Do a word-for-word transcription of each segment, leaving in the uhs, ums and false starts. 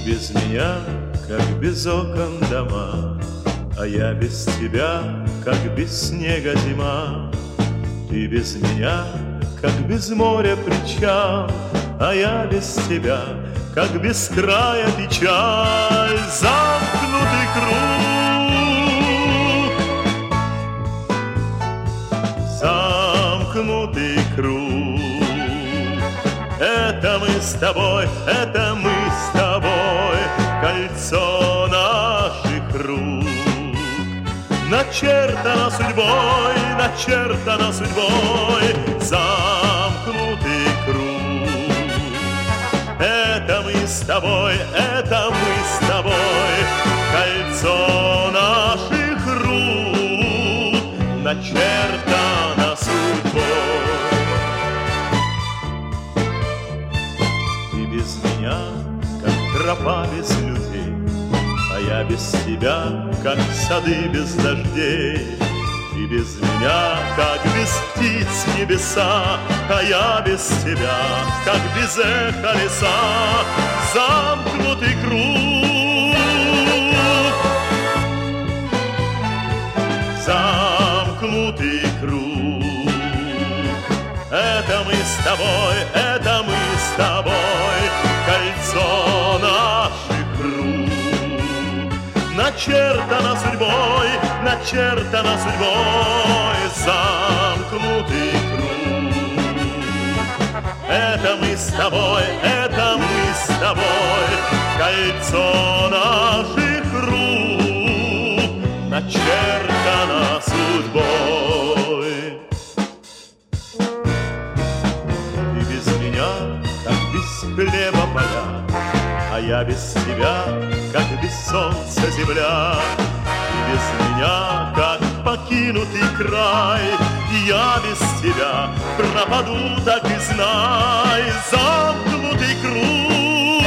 без меня, как без окон дома, а я без тебя, как без снега зима. Ты без меня, как без моря причал, а я без тебя, как без края печаль. Замкнутый круг, замкнутый круг. Это мы с тобой, это мы с тобой, кольцо наших рук. Начертано судьбой, начертано судьбой, замкнутый круг. Это мы с тобой, это мы с тобой, кольцо наших рук, начертано судьбой. Ты без меня, как тропа без людей, а я без тебя, как сады без дождей. Ты без меня, как без птиц небеса, а я без тебя, как без эха леса. Замкнутый круг, замкнутый круг. Это мы с тобой, это мы с тобой, кольцо наших рук. Начертано судьбой, начертано судьбой, замкнутый круг. Это мы с тобой, это мы с тобой, кольцо наших рук, начертано судьбой. Ты без меня, как без хлеба поля, а я без тебя, как без солнца земля. Ты без меня, как покинутый край, я без тебя пропаду, так и знай. Замкнутый круг,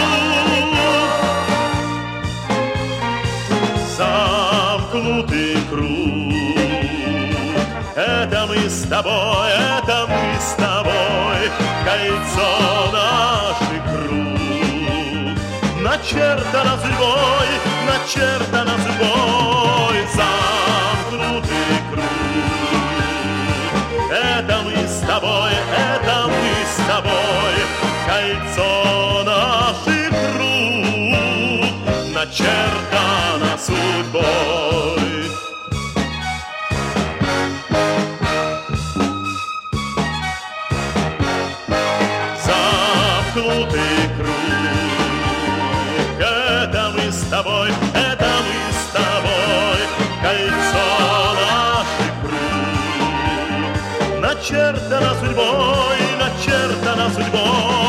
замкнутый круг. Это мы с тобой, это мы с тобой, кольцо наших рук. Начертано судьбой, начертано судьбой, замкнутый круг. Это мы с тобой, это мы с тобой, кольцо наших рук, начертано судьбой. Замкнутый круг, это мы с тобой, это мы с тобой, кольцо наших рук. Начертано судьбой, начертано судьбой.